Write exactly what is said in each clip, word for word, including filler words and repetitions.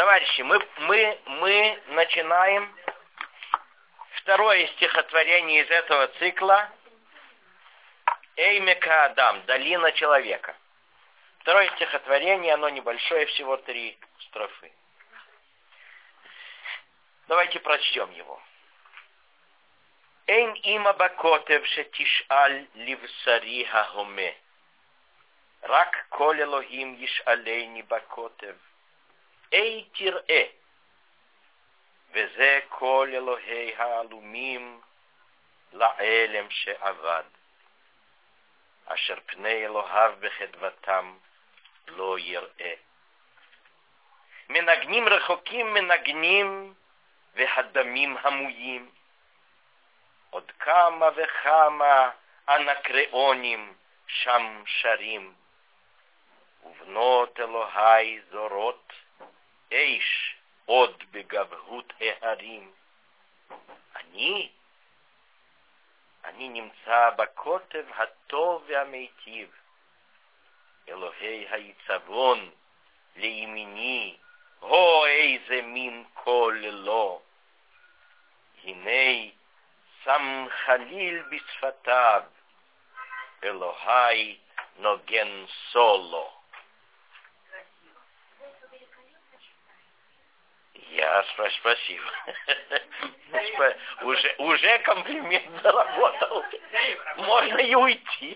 Товарищи, мы, мы, мы начинаем второе стихотворение из этого цикла Эймека Адам, долина человека. Второе стихотворение, оно небольшое, всего три строфы. Давайте прочтем его. Эйн има бакотев шетишаль ливсари хагоме. Рак коль Элохим ишалейни бакотев. Эй тирэ. Везе коль Элохей хаалумим лаэлем шеавад. Ашер пней Элохав бехедватам ло йирэ. Менагним рахоким менагним вехадамим хамуим. Од кама вехама анакреоним шам шарим. Увнот Элохай зорот эйш од бегавгут эхарим. Они, они немца бакотев хатов вамейтив. Элохей хаицавон леимини го эйзе мин колело. Гиней сам халиль бисфатав. Элохай ноген соло. Я спасибо. Уже, уже комплимент заработал. Можно и уйти.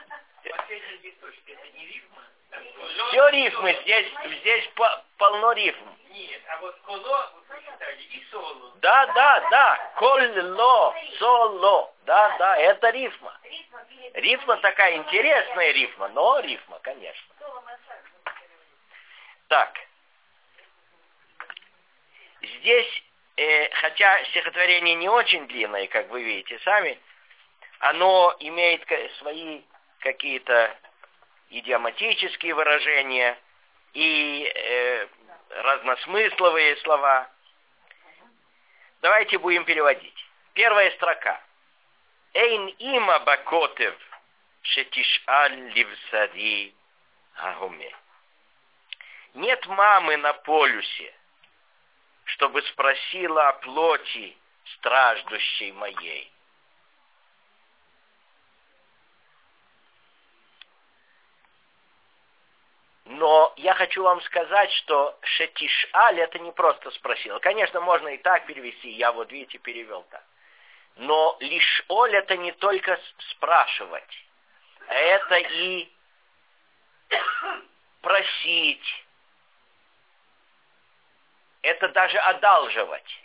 Все рифмы. Здесь, здесь полно рифм. Нет, а вот коло вы прочитали и соло. Да, да, да. Колло, соло. Да, да, это рифма. Рифма такая интересная рифма, но рифма, конечно. Так. Здесь, э, хотя стихотворение не очень длинное, как вы видите сами, оно имеет свои какие-то идиоматические выражения и э, разносмысловые слова. Давайте будем переводить. Первая строка. Эйн има бакотев шетишаль ливсари агуме. Нет мамы на полюсе, чтобы спросила о плоти страждущей моей. Но я хочу вам сказать, что шетишаль это не просто спросила. Конечно, можно и так перевести, я вот видите перевел так. Но лишь оль это не только спрашивать, а это и просить. Это даже одалживать.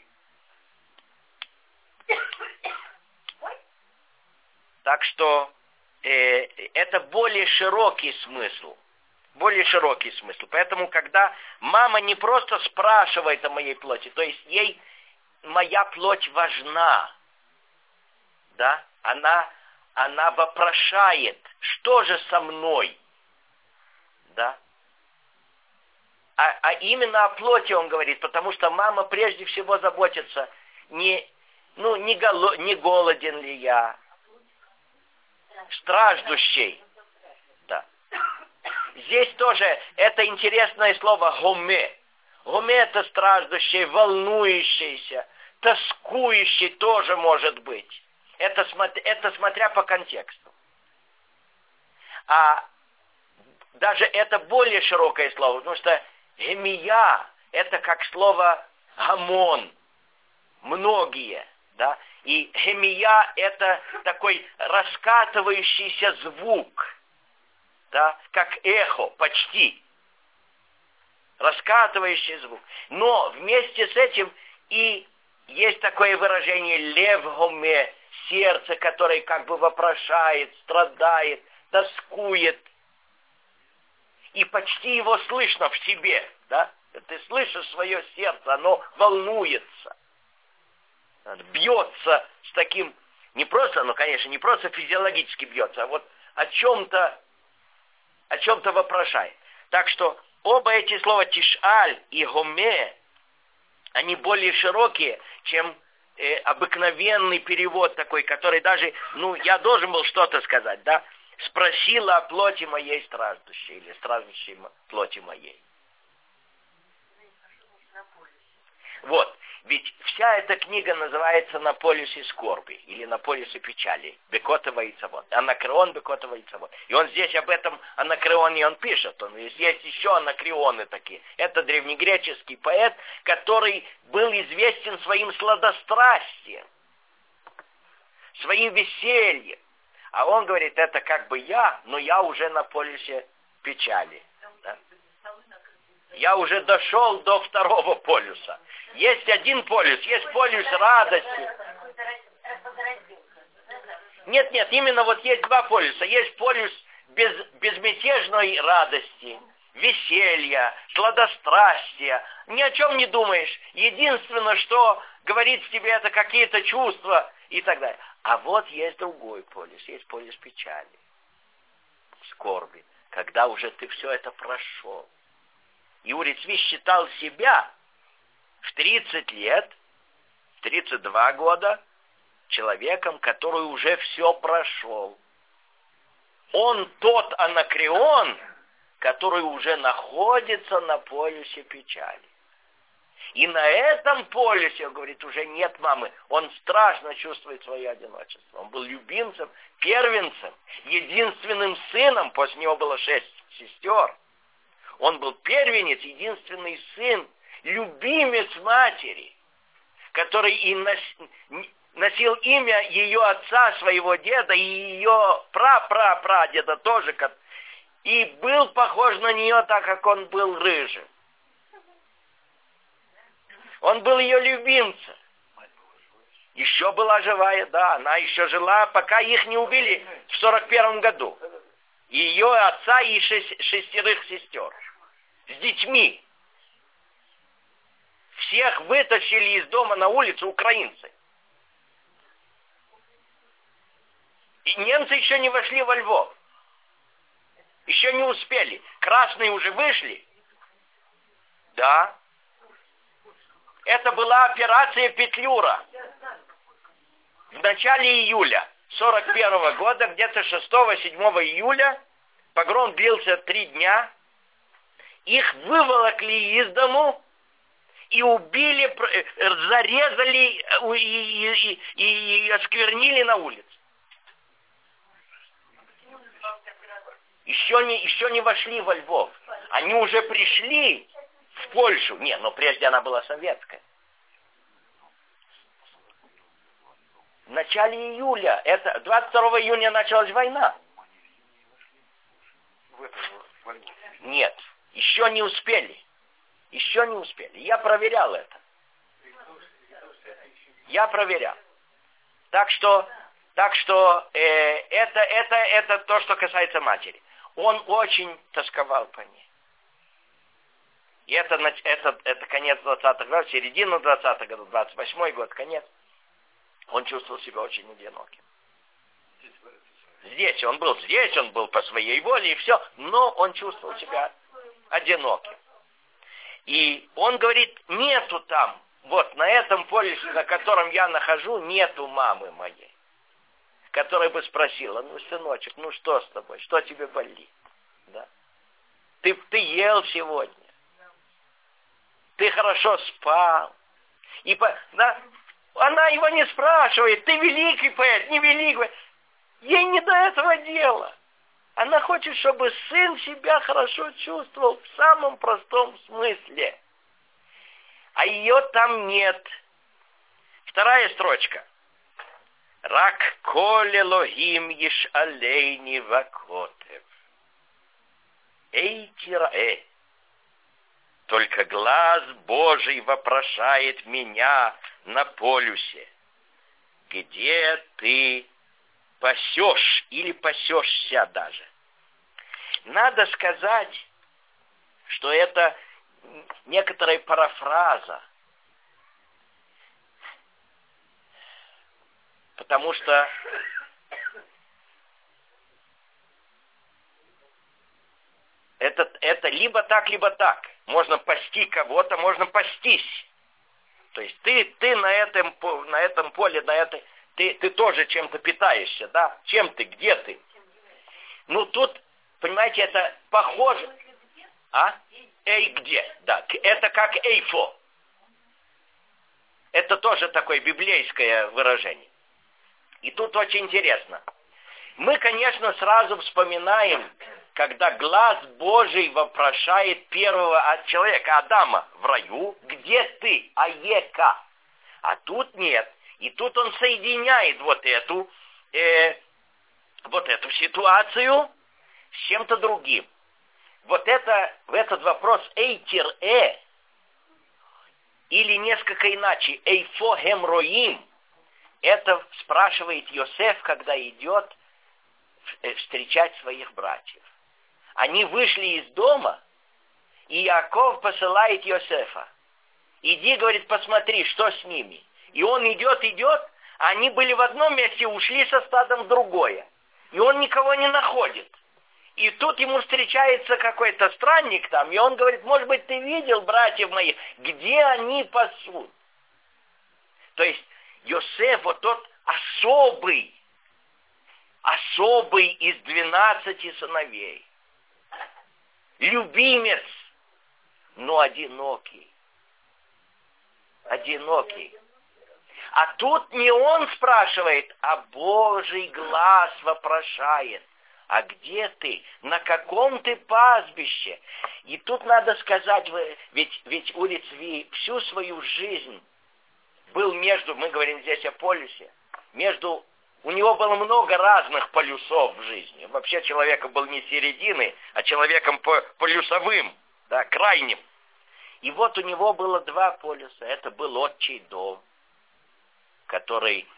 Так что э, это более широкий смысл. Более широкий смысл. Поэтому, когда мама не просто спрашивает о моей плоти, то есть ей моя плоть важна, да, она, она вопрошает, что же со мной, да. А, а именно о плоти он говорит, потому что мама прежде всего заботится, не, ну, не, голо, не голоден ли я, страждущий. Да. Здесь тоже это интересное слово гоме. Гоме это страждущий, волнующийся, тоскующий тоже может быть. Это, это смотря по контексту. А даже это более широкое слово, потому что гемия – это как слово гамон, многие, да, и гемия – это такой раскатывающийся звук, да, как эхо, почти, раскатывающий звук. Но вместе с этим и есть такое выражение лев гоме, сердце, которое как бы вопрошает, страдает, тоскует. И почти его слышно в тебе, да? Ты слышишь свое сердце, оно волнуется, бьется с таким, не просто, ну, конечно, не просто физиологически бьется, а вот о чем-то, о чем-то вопрошает. Так что оба эти слова тишаль и гоме, они более широкие, чем э, обыкновенный перевод такой, который даже, ну, я должен был что-то сказать, да? Спросила о плоти моей страждущей, или страждущей плоти моей. Вот. Ведь вся эта книга называется «На полюсе скорби» или «На полюсе печали». Бекотова и Цавод. Анакреон Бекотова и Цавод. И он здесь об этом Анакреоне он пишет. Он, есть еще анакреоны такие. Это древнегреческий поэт, который был известен своим сладострастием, своим весельем. А он говорит, это как бы я, но я уже на полюсе печали. Да? Я уже дошел до второго полюса. Есть один полюс, есть полюс радости. Нет, нет, именно вот есть два полюса. Есть полюс без, безмятежной радости, веселья, сладострастия. Ни о чем не думаешь. Единственное, что говорит в тебе, это какие-то чувства и так далее. А вот есть другой полюс, есть полюс печали, скорби, когда уже ты все это прошел. Юрий Цви считал себя в тридцать лет, в тридцать два года, человеком, который уже все прошел. Он тот анакреон, который уже находится на полюсе печали. И на этом полюсе, он говорит, уже нет мамы. Он страшно чувствует свое одиночество. Он был любимцем, первенцем, единственным сыном. После него было шесть сестер. Он был первенец, единственный сын, любимец матери, который и носил имя ее отца, своего деда, и ее пра-пра-прадеда тоже. И был похож на нее, так как он был рыжим. Он был ее любимцем. Еще была живая, да, она еще жила, пока их не убили в сорок первом году. Ее отца и шесть, шестерых сестер. С детьми. Всех вытащили из дома на улицу украинцы. И немцы еще не вошли во Львов. Еще не успели. Красные уже вышли. Да. Это была операция Петлюра. В начале июля сорок первого года, где-то шестого-седьмого июля, погром длился три дня. Их выволокли из дому и убили, зарезали и, и, и, и осквернили на улице. Еще не, еще не вошли во Львов. Они уже пришли в Польшу. Не, но прежде она была советская. В начале июля, это двадцать второго июня началась война. Нет, еще не успели. Еще не успели. Я проверял это. Я проверял. Так что, так что э, это, это, это то, что касается матери. Он очень тосковал по ней. И это, это, это конец двадцатых годов, середина двадцатых годов, двадцать восьмой год, конец. Он чувствовал себя очень одиноким. Здесь он был, здесь он был по своей воле и все, но он чувствовал себя одиноким. И он говорит, нету там, вот на этом полюсе, на котором я нахожу, нету мамы моей, которая бы спросила, ну, сыночек, ну что с тобой, что тебе болит? Да? Ты, ты ел сегодня, ты хорошо спал. И, да, она его не спрашивает, ты великий поэт, не великий. Ей не до этого дела. Она хочет, чтобы сын себя хорошо чувствовал в самом простом смысле. А ее там нет. Вторая строчка. Рак коле логим еш алейни вакотев. Эй, тираэ. Только глаз Божий вопрошает меня на полюсе. Где ты пасешь или пасешься даже? Надо сказать, что это некоторая парафраза. Потому что это, это либо так, либо так. Можно пасти кого-то, можно пастись. То есть ты, ты на, этом, на этом поле, на этой, ты, ты тоже чем-то питаешься, да? Чем ты, где ты? Ну тут, понимаете, это похоже. А? Эй, где? Да, это как эйфо. Это тоже такое библейское выражение. И тут очень интересно. Мы, конечно, сразу вспоминаем, когда глаз Божий вопрошает первого от человека, Адама, в раю, где ты, Аека? А тут нет. И тут он соединяет вот эту, э, вот эту ситуацию с чем-то другим. Вот это, в этот вопрос эйтир-э, или несколько иначе, эйфо-хем-роим, это спрашивает Йосеф, когда идет встречать своих братьев. Они вышли из дома, и Иаков посылает Йосефа. Иди, говорит, посмотри, что с ними. И он идет, идет, а они были в одном месте, ушли со стадом в другое. И он никого не находит. И тут ему встречается какой-то странник там, и он говорит, может быть, ты видел братьев моих, где они пасут? То есть Йосеф, вот тот особый, особый из двенадцати сыновей, любимец, но одинокий. Одинокий. А тут не он спрашивает, а Божий глаз вопрошает. А где ты? На каком ты пастбище? И тут надо сказать, ведь, ведь Ури Цви всю свою жизнь был между, мы говорим здесь о полюсе, между, у него было много разных полюсов в жизни. Вообще человек был не середины, а человеком полюсовым, да, крайним. И вот у него было два полюса. Это был отчий дом, который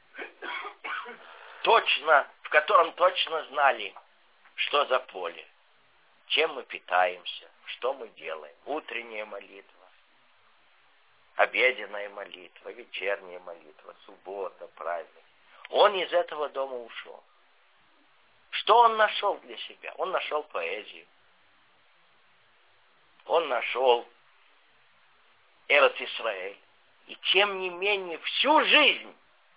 точно, в котором точно знали, что за поле, чем мы питаемся, что мы делаем. Утренняя молитва, обеденная молитва, вечерняя молитва, суббота, праздник. Он из этого дома ушел. Что он нашел для себя? Он нашел поэзию. Он нашел Эрец Исраэль. И тем не менее, всю жизнь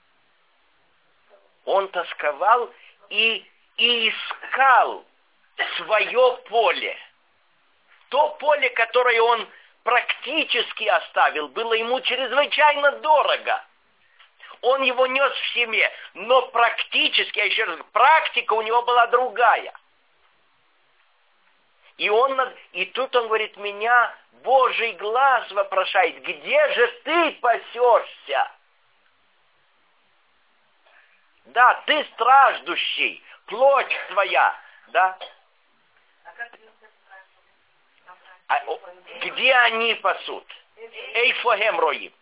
он тосковал и, и искал свое поле. То поле, которое он практически оставил, было ему чрезвычайно дорого. Он его нес в семье, но практически, я еще раз говорю, практика у него была другая. И, он, и тут он говорит, меня Божий глаз вопрошает, где же ты пасешься? Да, ты страждущий, плоть твоя, да? А, где они пасут? Эйфохем роим.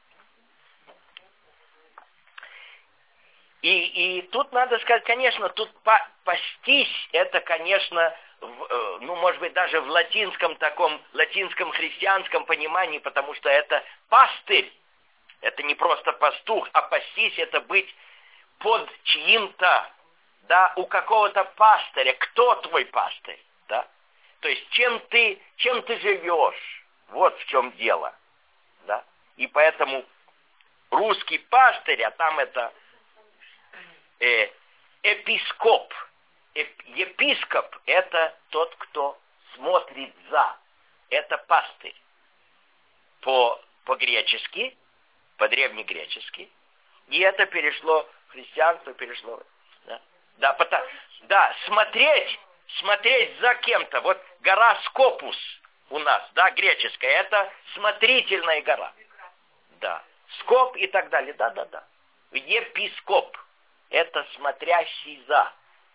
И, и тут надо сказать, конечно, тут пастись, это, конечно, в, ну, может быть, даже в латинском таком, латинском христианском понимании, потому что это пастырь. Это не просто пастух, а пастись это быть под чьим-то, да, у какого-то пастыря. Кто твой пастырь, да? То есть, чем ты, чем ты живешь, вот в чем дело, да? И поэтому русский пастырь, а там это э, епископ. Эп, епископ – это тот, кто смотрит за. Это пастырь. По, по-гречески, по-древнегречески. И это перешло христианство, перешло. Да, да, потому, да смотреть, смотреть за кем-то. Вот гора Скопус у нас, да, греческая, это смотрительная гора. Да, скоп и так далее, да, да, да. Епископ – это смотрящий за.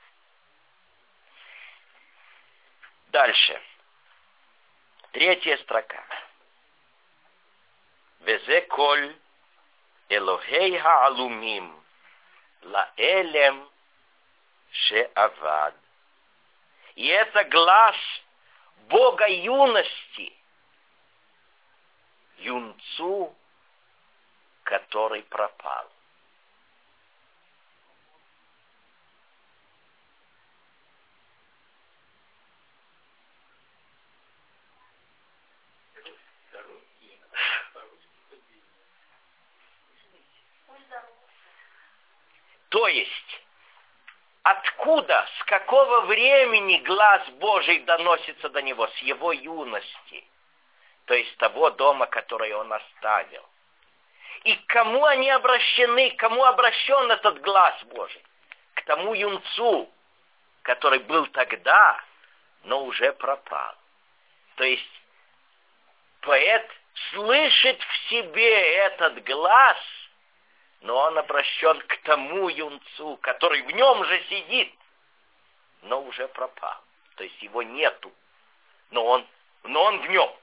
Дальше. Третья строка. Везе коль Элохей хаалумим лаэлем шеавад. И это глаз Бога юности, юнцу, который пропал. То есть, откуда, с какого времени глаз Божий доносится до него? С его юности. То есть, того дома, который он оставил. И к кому они обращены, к кому обращен этот глаз Божий? К тому юнцу, который был тогда, но уже пропал. То есть поэт слышит в себе этот глаз, но он обращен к тому юнцу, который в нем же сидит, но уже пропал. То есть его нету, но он, но он в нем.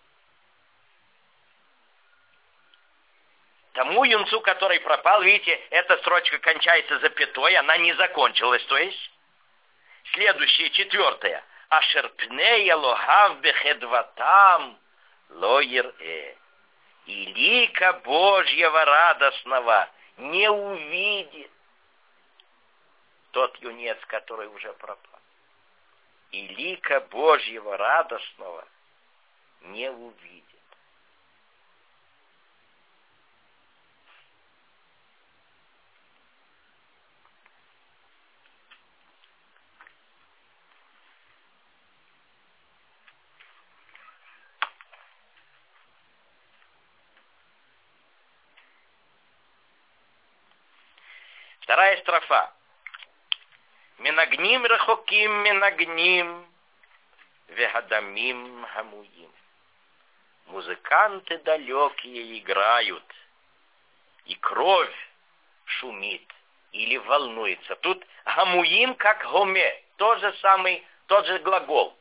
Тому юнцу, который пропал, видите, эта строчка кончается запятой, она не закончилась, то есть следующее, четвертое. Ашерпнея лохав бехедватам лоир-э. И лика Божьего радостного не увидит тот юнец, который уже пропал. И лика Божьего радостного не увидит. Вторая строфа. Минагним рахоким минагним вегадамим гамуим. Музыканты далекие играют, и кровь шумит или волнуется. Тут гамуим как гоме, тот же самый, тот же глагол.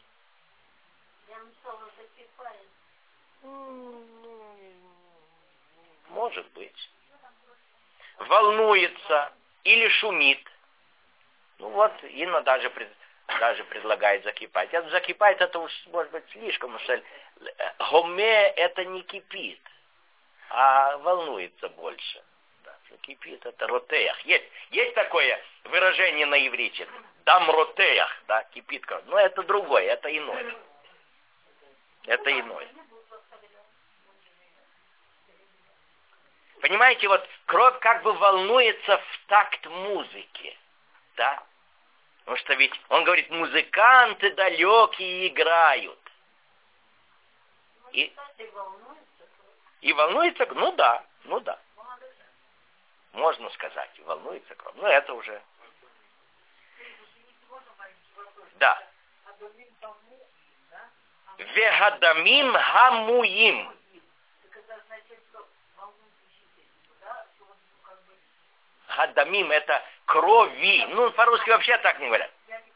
Может быть. Волнуется или шумит. Ну вот, Инна даже, даже предлагает закипать. Это закипает, это уж может быть слишком. Что гоме это не кипит, а волнуется больше. Да, кипит это ротеях. Есть, есть такое выражение на иврите. Дам ротеях, да, кипит кровь. Но это другое, это иное. Это иное. Понимаете, вот кровь как бы волнуется в такт музыки, да? Потому что ведь он говорит, музыканты далекие играют. И, и волнуется, ну да, ну да. Можно сказать, волнуется кровь. Ну это уже. Да. Вегадамим гамуим. Гадамим это крови. Ну, по-русски вообще так не говорят.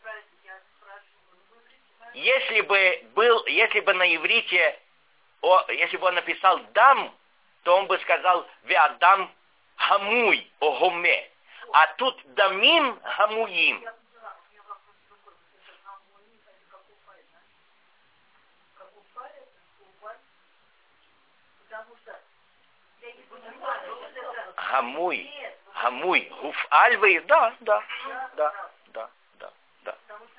Если бы был, если бы на иврите, о, если бы он написал дам, то он бы сказал веадам гамуй о гоме. А тут дамим гамуим. Гамуй. Гамуй, гуф альвы, да, да, да, да, да, да.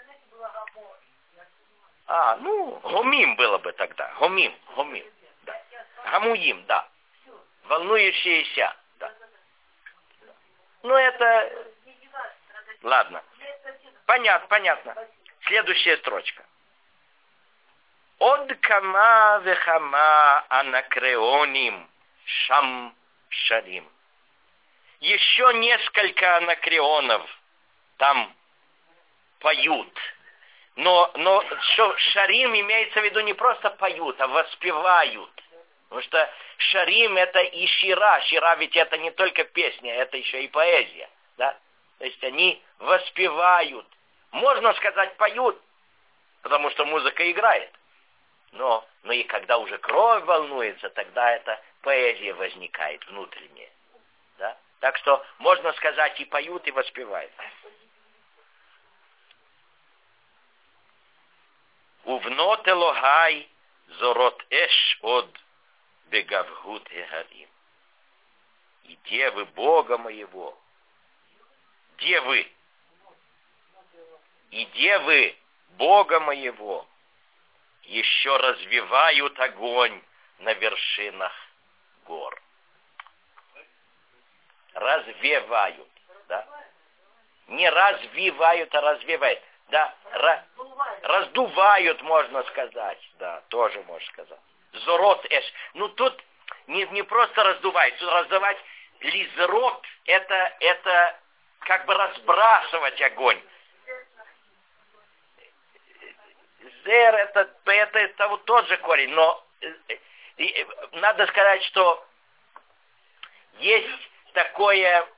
А, ну, гомим было бы тогда, гомим, гомим, да. Гамуим, да. Волнующиеся, да. Ну, это... Ладно. Понятно, понятно. Следующая строчка. Од кама вехама анакреоним шам шарим. Еще несколько анакреонов там поют. Но, но что, шарим имеется в виду не просто поют, а воспевают. Потому что шарим это и шира. Шира ведь это не только песня, это еще и поэзия. Да? То есть они воспевают. Можно сказать поют, потому что музыка играет. Но, но и когда уже кровь волнуется, тогда эта поэзия возникает внутренняя. Да? Так что можно сказать и поют, и воспевают. Увнот Элогай зорот эш от бегавгут эгарим. И девы Бога моего, девы, и девы Бога моего еще развивают огонь на вершинах гор. Развивают, да? Не развивают, а развивают. Да, Ра- раздувают, можно сказать. Да, тоже можно сказать. Зорот эш. Ну тут не, не просто раздувать, тут раздувать лизрот это, это как бы разбрасывать огонь. Зер это, это, это вот тот же корень, но и, надо сказать, что есть такое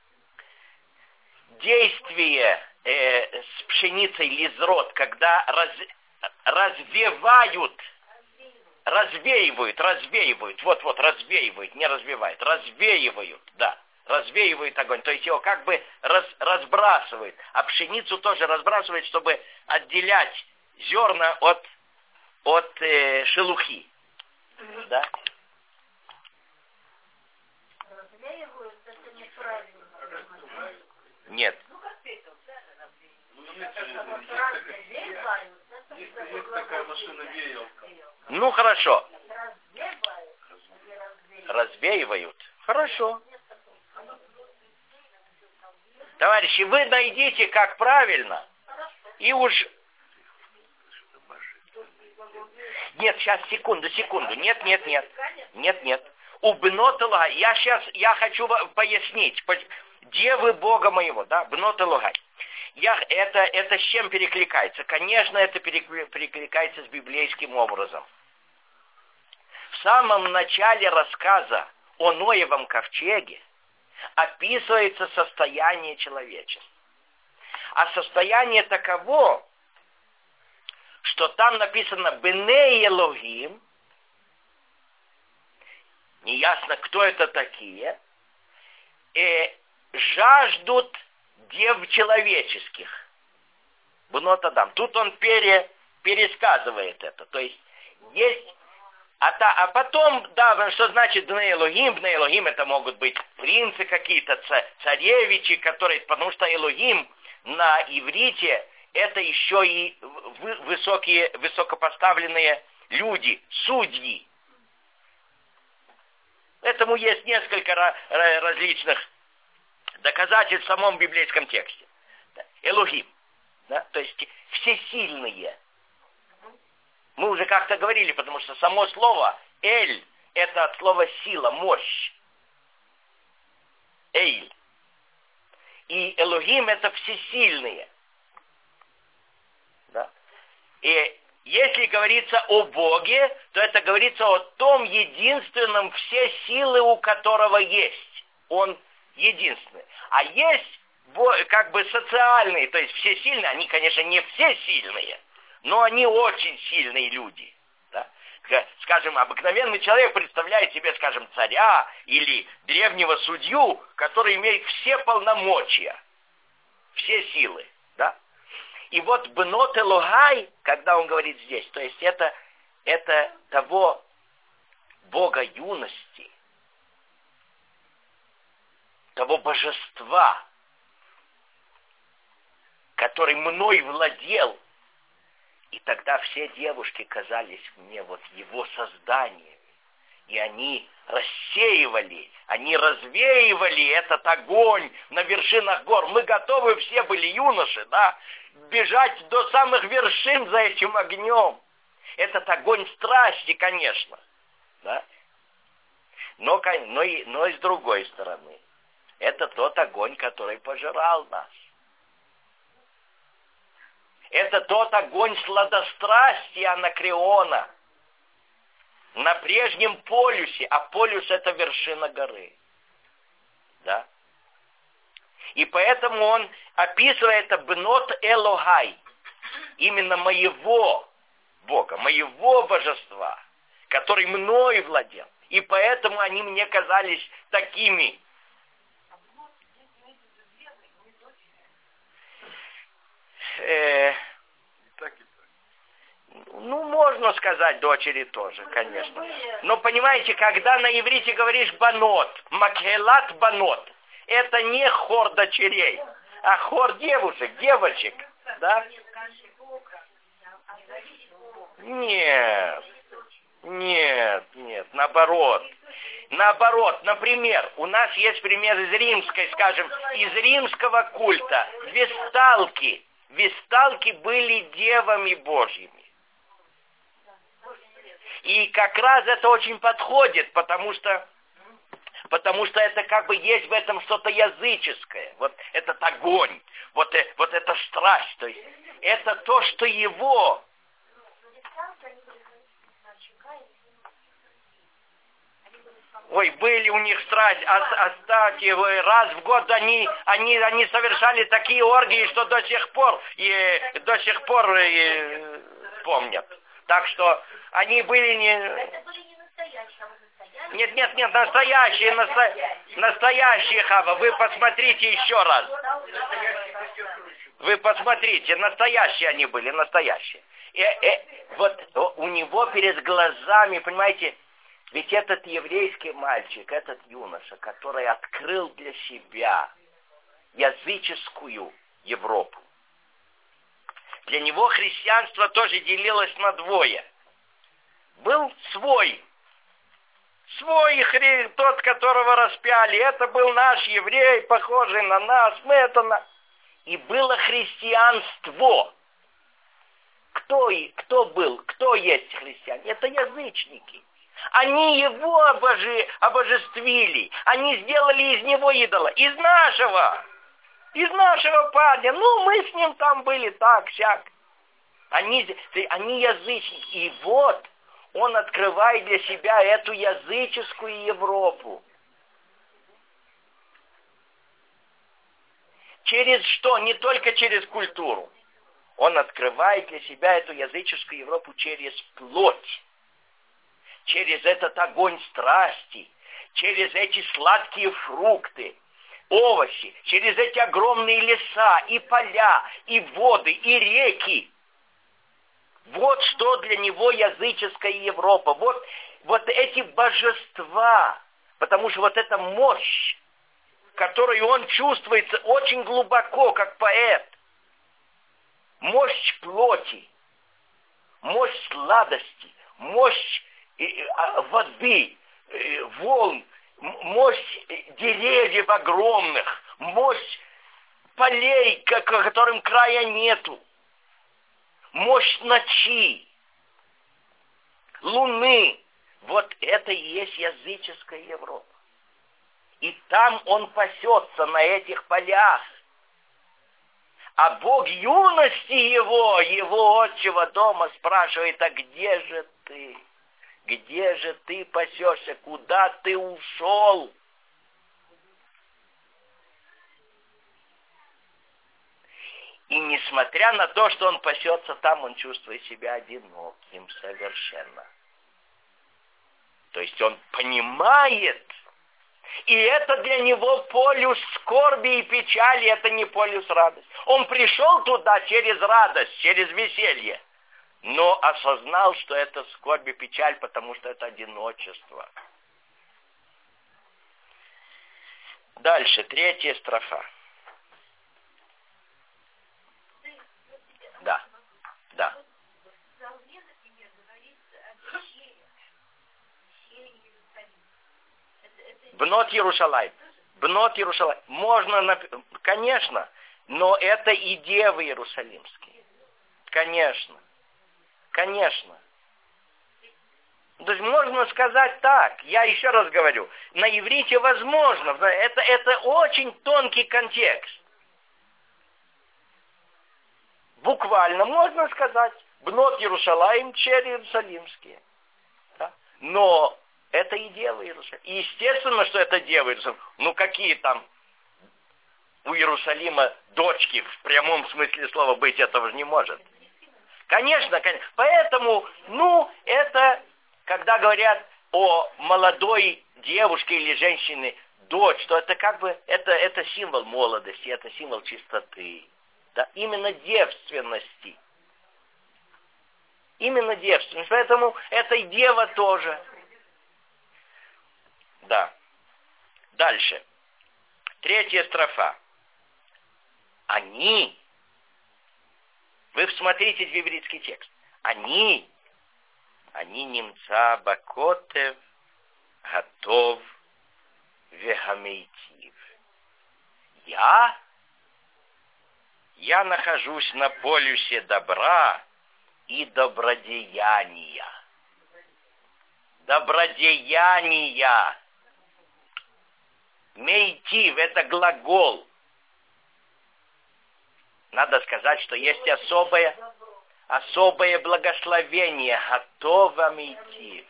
действие э, с пшеницей лизрот, когда раз, развевают, развеивают, развеивают, вот-вот, развеивают, не развивают, развеивают, да, развеивают огонь, то есть его как бы раз, разбрасывают, а пшеницу тоже разбрасывают, чтобы отделять зерна от, от э, шелухи, да. Нет. Ну хорошо. Развеивают. Хорошо. Товарищи, вы найдите, как правильно, и уж... Нет, сейчас, секунду, секунду. Нет, нет, нет. Нет, нет. У Бнотелага, я сейчас, я хочу пояснить. Девы Бога моего, да, Бнотелага. Я, это, это с чем перекликается? Конечно, это перекликается с библейским образом. В самом начале рассказа о Ноевом ковчеге описывается состояние человечества. А состояние таково, что там написано «Беней Элогим», неясно, кто это такие, и жаждут дев человеческих. Бнот Адам. Тут он пере, пересказывает это. То есть, есть... А, та, а потом, да, что значит Бней Элогим? Бней Элогим это могут быть принцы какие-то, царевичи, которые... Потому что Элогим на иврите это еще и высокие, высокопоставленные люди, судьи. Этому есть несколько различных доказательств в самом библейском тексте. Элогим. Да? То есть всесильные. Мы уже как-то говорили, потому что само слово «эль» это от слова «сила», «мощь». «Эйль». И Элогим это всесильные. Да? И если говорится о Боге, то это говорится о том единственном, все силы у которого есть. Он единственный. А есть как бы социальные, то есть все сильные, они, конечно, не все сильные, но они очень сильные люди. Да? Скажем, обыкновенный человек представляет себе, скажем, царя или древнего судью, который имеет все полномочия, все силы. Да? И вот Бнот Элогай, когда он говорит здесь, то есть это, это того Бога юности, того божества, который мной владел. И тогда все девушки казались мне вот его созданиями. И они рассеивали, они развеивали этот огонь на вершинах гор. Мы готовы все были, юноши, да, бежать до самых вершин за этим огнем. Этот огонь страсти, конечно. Да? Но, но, и, но и с другой стороны, это тот огонь, который пожирал нас. Это тот огонь сладострастия Анакреона на прежнем полюсе, а полюс это вершина горы. Да? И поэтому он описывает это Бнот Элогай, именно моего Бога, моего божества, который мною владел. И поэтому они мне казались такими. Э, ну, можно сказать дочери тоже, конечно. Но понимаете, когда на иврите говоришь банот, макхелат банот, это не хор дочерей, а хор девушек, девочек, да? Нет, нет, нет, наоборот. Наоборот, например, у нас есть пример из римской, скажем, из римского культа, весталки. Весталки были девами Божьими. И как раз это очень подходит, потому что потому что это как бы есть в этом что-то языческое. Вот этот огонь, вот, э, вот эта страсть. То есть это то, что его... Ой, были у них страсть, оставьте его, раз в год они, они, они совершали такие оргии, что до сих пор, и, до сих пор и, помнят. Так что они были не... Это были не настоящие, а вот настоящие. Нет, нет, нет, настоящие, насто... настоящие, Хава, вы посмотрите еще раз. Вы посмотрите, настоящие они были, настоящие. И, и, вот у него перед глазами, понимаете, ведь этот еврейский мальчик, этот юноша, который открыл для себя языческую Европу, для него христианство тоже делилось на двое. Был свой, свой хри... тот, которого распяли, это был наш еврей, похожий на нас, мы это на... И было христианство. Кто, кто был, кто есть христиане? Это язычники. Они его обожи, обожествили. Они сделали из него идола. Из нашего. Из нашего парня. Ну, мы с ним там были так, сяк. Они, они язычники. И вот он открывает для себя эту языческую Европу. Через что? Не только через культуру. Он открывает для себя эту языческую Европу через плоть. Через этот огонь страсти, через эти сладкие фрукты, овощи, через эти огромные леса, и поля, и воды, и реки. Вот что для него языческая Европа. Вот, вот эти божества, потому что вот эта мощь, которую он чувствует очень глубоко, как поэт, мощь плоти, мощь сладости, мощь воды, волн, мощь деревьев огромных, мощь полей, которым края нету, мощь ночи, луны. Вот это и есть языческая Европа. И там он пасется на этих полях. А Бог юности его, его отчего дома спрашивает: а где же ты? Где же ты пасешься? Куда ты ушел? И несмотря на то, что он пасется там, он чувствует себя одиноким совершенно. То есть он понимает, и это для него полюс скорби и печали, это не полюс радости. Он пришел туда через радость, через веселье, но осознал, что это скорбь и печаль, потому что это одиночество. Дальше, третья строфа. Да, да. Бнот Иерушалайм. Бнот Иерушалайм. Можно, конечно, но это и девы иерусалимские. Конечно. Конечно. То есть можно сказать так, я еще раз говорю, на иврите возможно, это, это очень тонкий контекст. Буквально можно сказать, Бнот Иерушалайм, чери иерусалимские. Да? Но это и девы Иерусалима. И естественно, что это девы Иерусалима. Ну какие там у Иерусалима дочки в прямом смысле слова быть, этого же не может. Конечно, конечно. Поэтому, ну, это, когда говорят о молодой девушке или женщине дочь, то это как бы, это, это символ молодости, это символ чистоты. Да, именно девственности. Именно девственность. Поэтому это и дева тоже. Да. Дальше. Третья строфа. Они. Вы всмотрите в еврейский текст. Они. Они немца бакотев, готов, вегамейтив. Я. Я нахожусь на полюсе добра и добродеяния. Добродеяния. Мейтив – это глагол. Надо сказать, что есть особое, особое благословение. Готово мейтив.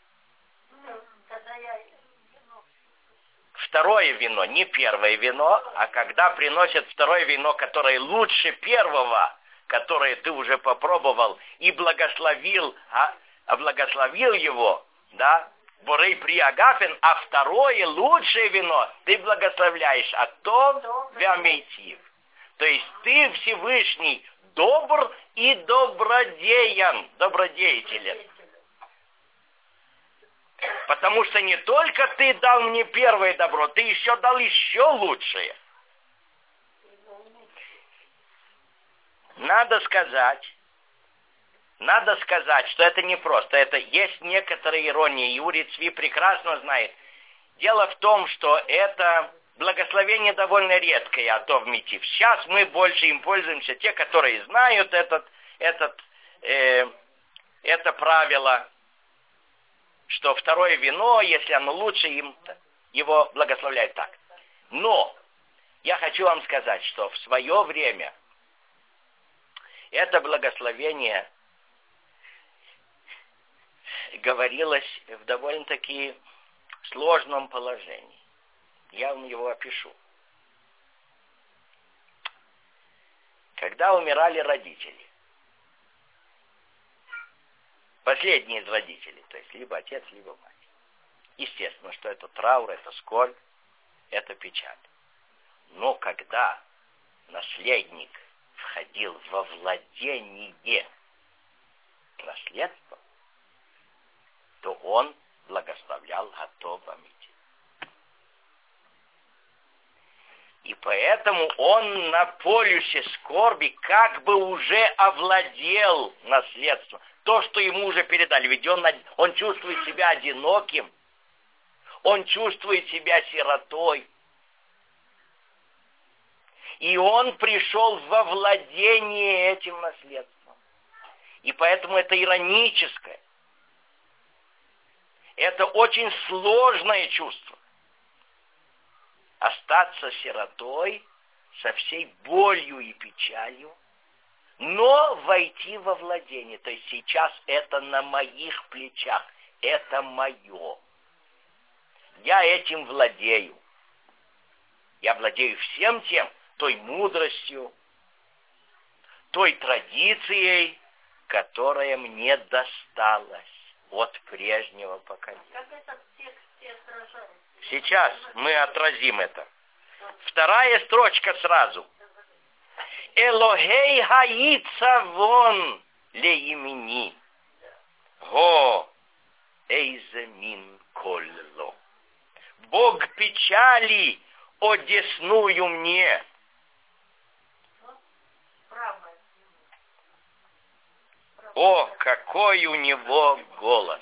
Второе вино, не первое вино, а когда приносят второе вино, которое лучше первого, которое ты уже попробовал и благословил, а, а благословил его, да, Борей Приагафен, а второе лучшее вино ты благословляешь, а то вямейтив. То есть ты, Всевышний, добр и добродеян, добродеятелен. Потому что не только ты дал мне первое добро, ты еще дал еще лучшее. Надо сказать, надо сказать, что это не просто. Это есть некоторая ирония. Юрий Цви прекрасно знает. Дело в том, что это благословение довольно редкое, а то в мотив. Сейчас мы больше им пользуемся, те, которые знают этот, этот, э, это правило, что второе вино, если оно лучше, им его благословляют так. Но я хочу вам сказать, что в свое время это благословение говорилось в довольно-таки сложном положении. Я вам его опишу. Когда умирали родители, последние из родителей, то есть либо отец, либо мать. Естественно, что это траур, это скорбь, это печаль. Но когда наследник входил во владение наследством, то он благословлял готово мити. И поэтому он на полюсе скорби как бы уже овладел наследством. То, что ему уже передали. Ведь он, он чувствует себя одиноким. Он чувствует себя сиротой. И он пришел во владение этим наследством. И поэтому это ироническое. Это очень сложное чувство. Остаться сиротой со всей болью и печалью, но войти во владение. То есть сейчас это на моих плечах. Это мое. Я этим владею. Я владею всем тем, той мудростью, той традицией, которая мне досталась от прежнего поколения. Как этот текст отражает? Сейчас мы отразим это. Вторая строчка сразу. Элохей хаица вон леимини. Го эйземин колло. Бог печали одесную мне. О, какой у него голос.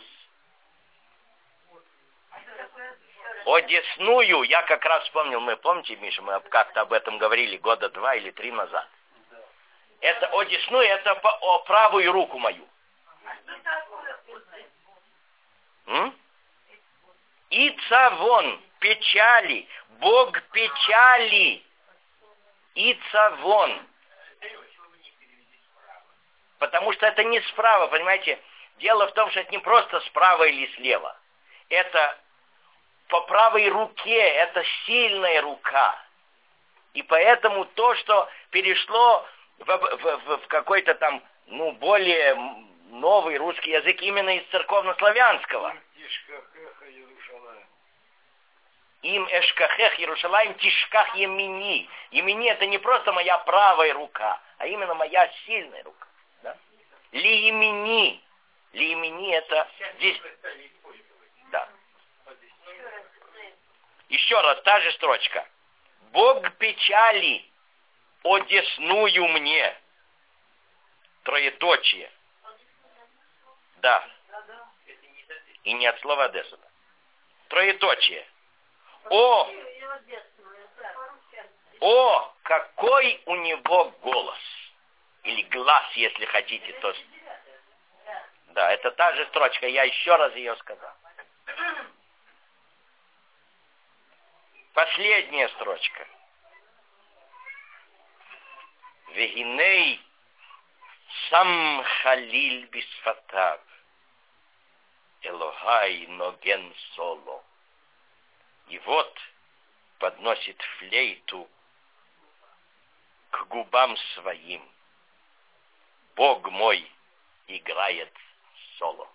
Одесную, я как раз вспомнил, мы, помните, Миша, мы как-то об этом говорили года два или три назад. Это одесную, это по, о правую руку мою. М? И цавон, печали, Бог печали, и цавон. Потому что это не справа, понимаете? Дело в том, что это не просто справа или слева. Это по правой руке, это сильная рука. И поэтому то, что перешло в, в, в, в какой-то там, ну, более новый русский язык именно из церковно-славянского. Им эшкахех Иерушалаим тишках емини. Емини это не просто моя правая рука, а именно моя сильная рука. Да? Ли емини. Ли емини это здесь. Да. Еще раз, та же строчка. Бог печали одесную мне. Троеточие. Да. И не от слова Одесса. Троеточие. О! О, какой у него голос. Или глаз, если хотите. То... Да, это та же строчка. Я еще раз ее сказал. Последняя строчка. Вегиней сам халиль бисфатав. Элогай ноген соло. И вот подносит флейту к губам своим. Бог мой играет соло.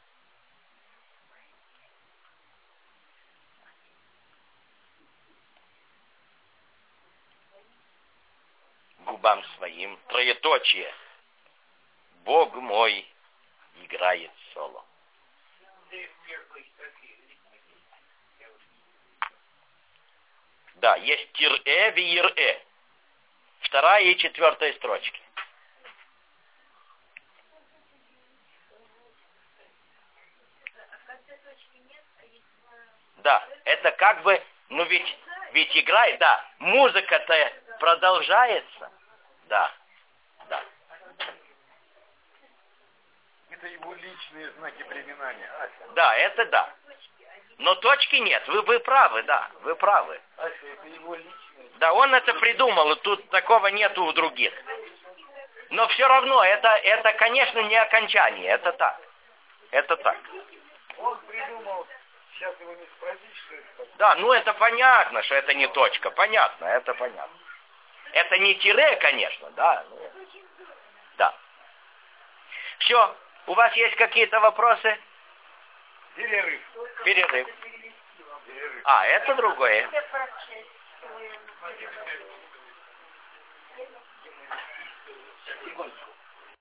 Губам своим, троеточие. Бог мой играет соло. Да, есть тир-э, вир-э. Вторая и четвертая строчки. Да, это как бы, ну ведь, ведь играет, да, музыка-то продолжается. Да, да. Это его личные знаки препинания. Ася. Да, это да. Но точки нет, вы, вы правы, да, вы правы. Ася, это его личные. Да, он это придумал, и тут такого нету у других. Но все равно, это, это, конечно, не окончание, это так. Это так. Он придумал, сейчас его не спросить, что это. Да, ну это понятно, что это не точка, понятно, это понятно. Это не тире, конечно, да. Ну, да. Все, у вас есть какие-то вопросы? Перерыв. Перерыв. Перерыв. А, это другое. Все процессы. Секунду.